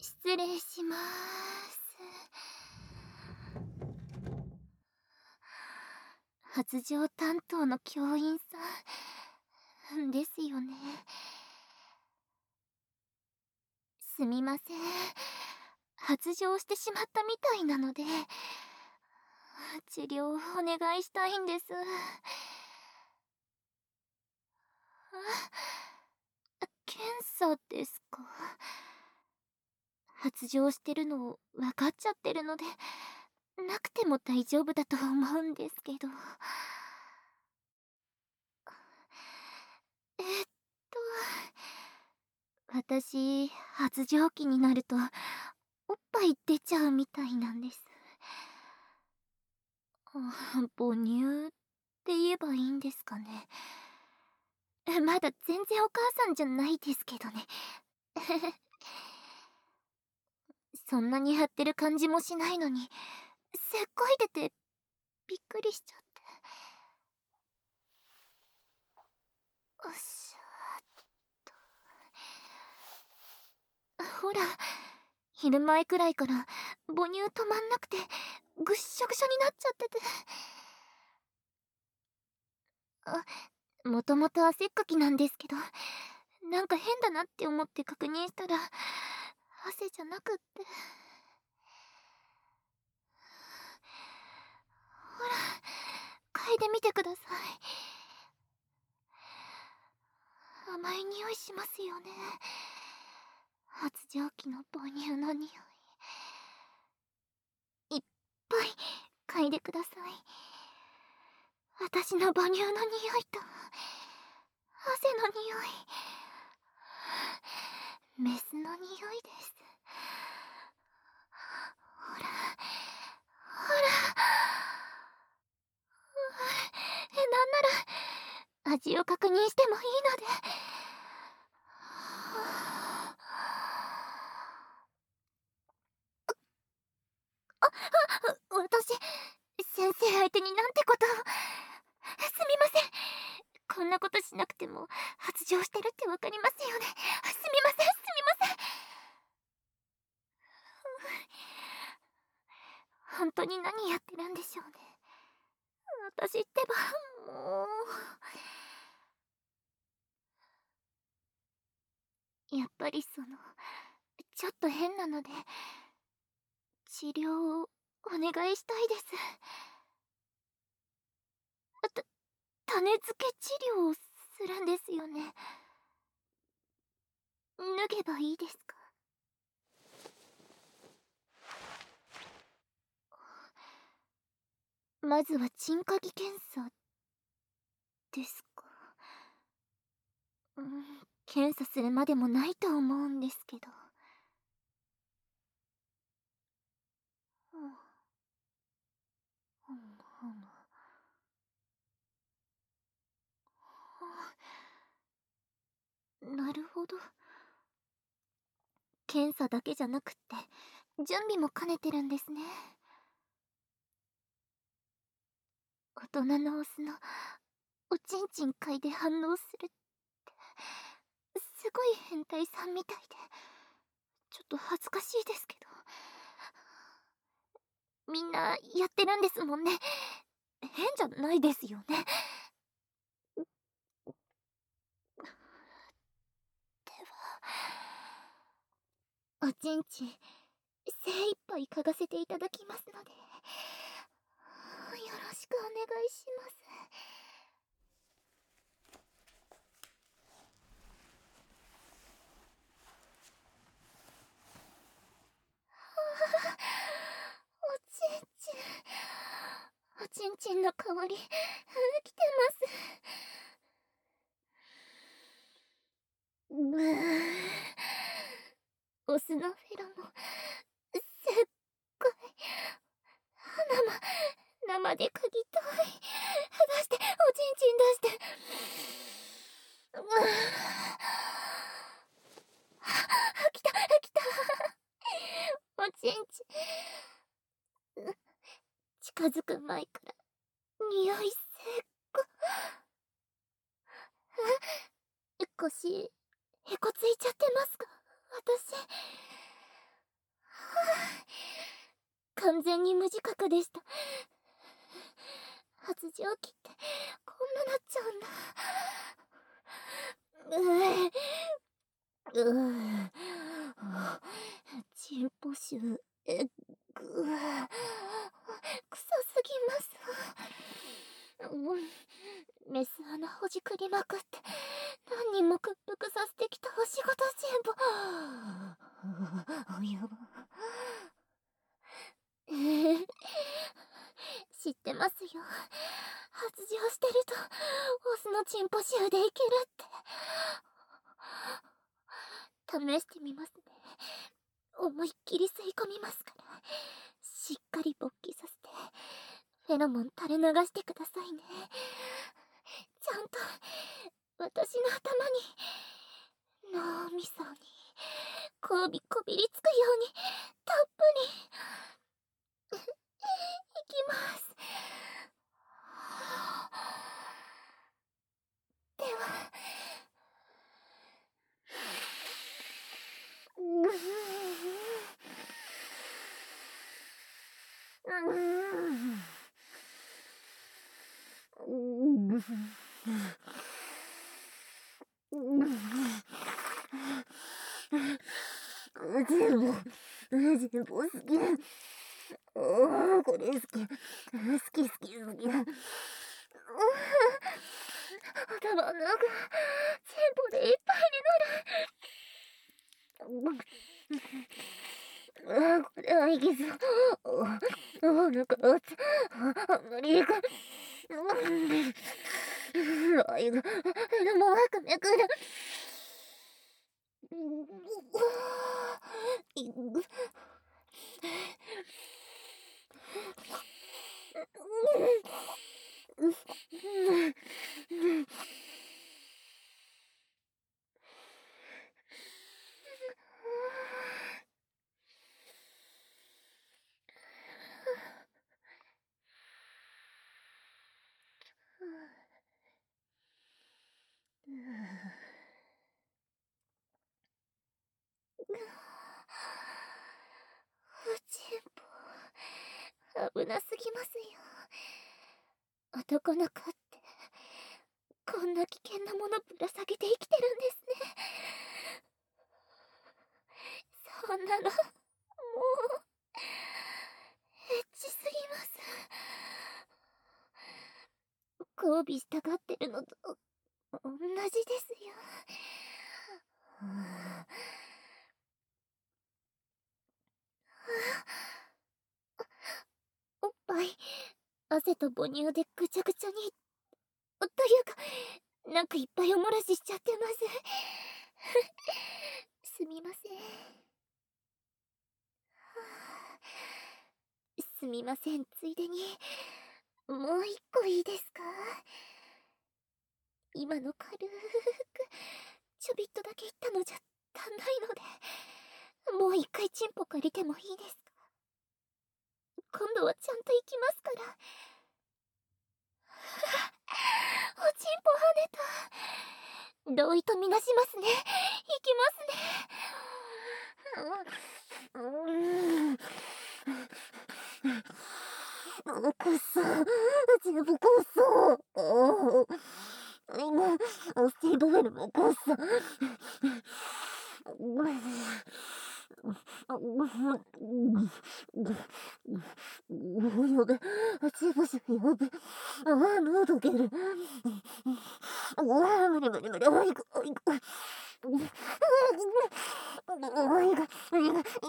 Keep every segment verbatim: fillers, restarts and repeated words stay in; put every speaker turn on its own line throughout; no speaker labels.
失礼します。発情担当の教員さんですよね。すみません。発情してしまったみたいなので、治療をお願いしたいんです。あ、検査ですか。発情してるの分かっちゃってるので、なくても大丈夫だと思うんですけど。えっと、私、発情期になると、おっぱい出ちゃうみたいなんです。あ、母乳って言えばいいんですかね。まだ全然お母さんじゃないですけどね。そんなに張ってる感じもしないのに、すっごい出て、びっくりしちゃって。おっしゃーっと。ほら、昼前くらいから母乳止まんなくて、ぐっしょぐしょになっちゃってて。あ、もともと汗っかきなんですけど、なんか変だなって思って確認したら、汗じゃなくって。ほら、嗅いでみてください。甘い匂いしますよね。発情期の母乳の匂い。いっぱい嗅いでください。私の母乳の匂いと、汗の匂い。メスの匂いです。ほら、ほら。え、なんなら、味を確認してもいいので。あ、あ、私、先生相手になんてことを。すみません。こんなことしなくても、発情してるってわかりますよね。すみません、すみません。本当に何やってるんでしょうね。私ってば、もう。やっぱりその、ちょっと変なので、治療をお願いしたいです。た、種付け治療をするんですよね。脱げばいいですか？まずは鎮火儀検査ですか。うん、検査するまでもないと思うんですけど。うん、うん、うん、なるほど。検査だけじゃなくって準備も兼ねてるんですね。大人のオスのおちんちん嗅いで反応するってすごい変態さんみたいで、ちょっと恥ずかしいですけど。みんなやってるんですもんね。変じゃないですよね。では、おちんちん精一杯嗅がせていただきますので、よろしくお願いします。おちんちん、おちんちんの香り、来てます。うー、オスのフェロモン、すっごい、生、生で嗅ぎたい。出して、おちんちん出して。うー、来た、来た。おちんちん。近づく前から匂いすっご。え、腰へこついちゃってますか？私。 完全に無自覚でした。発情期ってこんななっちゃうんだ。うううチンポ臭、えぐ臭すぎます。うん、メス穴ほじくりまくって何人も屈服させてきたお仕事チンポ。おやば。知ってますよ。発情してるとオスのチンポ臭でいけるって。試してみますね。思いっきり吸い込みますから、しっかり勃起させてフェロモン垂れ流してくださいね。ちゃんと私の頭に脳みそにこびこびりつくようにたっぷりいきます。では、う全部、全部好き。おー、これ好き。好き好き好き。頭の中、チンポでいっぱいになる。ああ、これはいけそう。おお、なんか、あんまりいいか。あいが、でもわかめくる。いぐ。チンポ、危なすぎますよ。男の子ってこんな危険なものぶら下げて生きてるんですね。そんなのもうエッチすぎます。交尾したがってるのと同じですよ。おっぱい汗と母乳でぐちゃぐちゃに、というかなんかいっぱいおもらししちゃってます。すみません。すみません、ついでにもう一個いいですか？今の軽くちょびっとだけ言ったのじゃ足んないので、もう一回チンポ借りてもいいですか？今度はちゃんと行きますから。おチンポ跳ねた。同意とみなしますね。行きますね。うん。くっそ、チンポくっそ。おお。スティーブ・フェルもくっそ。やべ、チンポシやべ。ああ、喉ける。ああ、無理無理無理。おいく、おいく。おいく、おいく、おいく、おいく、おいく。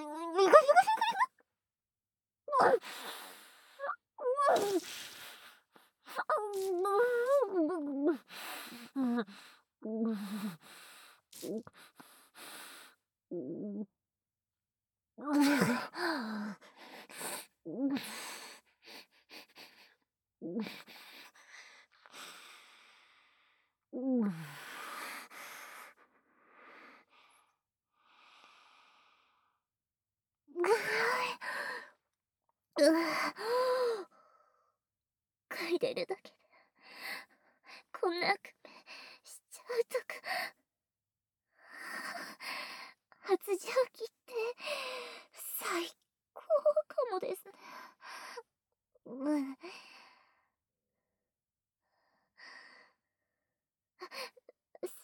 嗅いでるだけでこんな悪夢しちゃうとか。発情期って最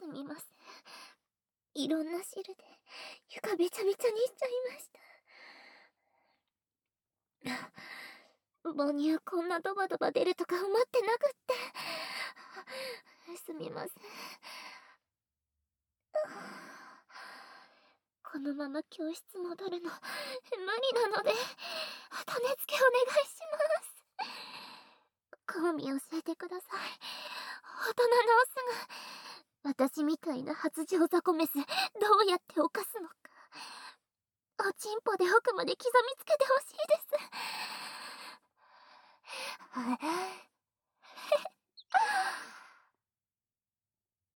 みません。いろんな汁で床べちゃべちゃにしちゃいました。母乳こんなドバドバ出るとか思ってなくって。すみません。このまま教室戻るの無理なので種付けお願いします。講義教えてください。大人のオスが私みたいな発情ザコメスどうやって犯すのか、おちんぽで奥まで刻みつけてほしいです。